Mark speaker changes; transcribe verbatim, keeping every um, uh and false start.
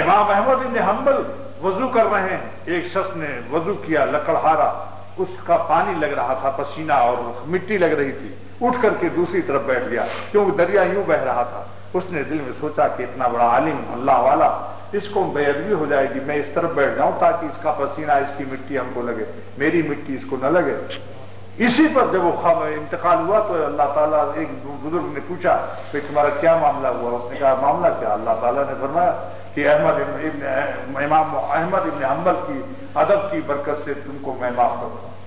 Speaker 1: इमाम अहमद इब्न हंबल वजू कर रहे हैं, एक शख्स ने वजू किया लकड़हारा, उसका पानी लग रहा था, पसीना और मिट्टी लग रही थी, उठ करके दूसरी तरफ बैठ गया, क्योंकि दरिया यूं बह रहा था। उसने दिल में सोचा कि इतना बड़ा आलिम अल्लाह वाला, इसको बेअदबी हो जाएगी, मैं इस तरफ बैठ जाऊं ताकि इसका पसीना इसकी मिट्टी हमको लगे, मेरी मिट्टी इसको न लगे। इसी पर जब वो इंतकाल हुआ तो अल्लाह ताला, एक बुजुर्ग ने पूछा कि तुम्हारा क्या मामला हुआ? उसने कहा मामला क्या? अल्लाह ताला ने फरमाया कि अहमद इब्न इमाम अहमद इब्न हंबल की अदब की बरकत से तुमको मैं माफ करूंगा।